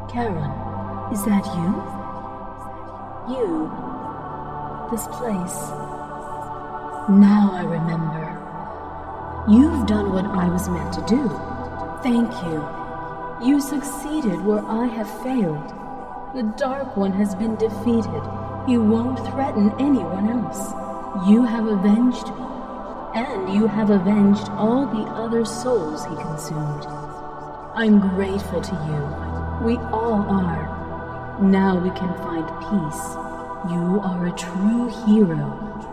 Charon, is that you? You. This place. Now I remember. You've done what I was meant to do. Thank you. You succeeded where I have failed. The Dark One has been defeated. He won't threaten anyone else. You have avenged me, and you have avenged all the other souls he consumed. I'm grateful to you. We all are. Now we can find peace. You are a true hero.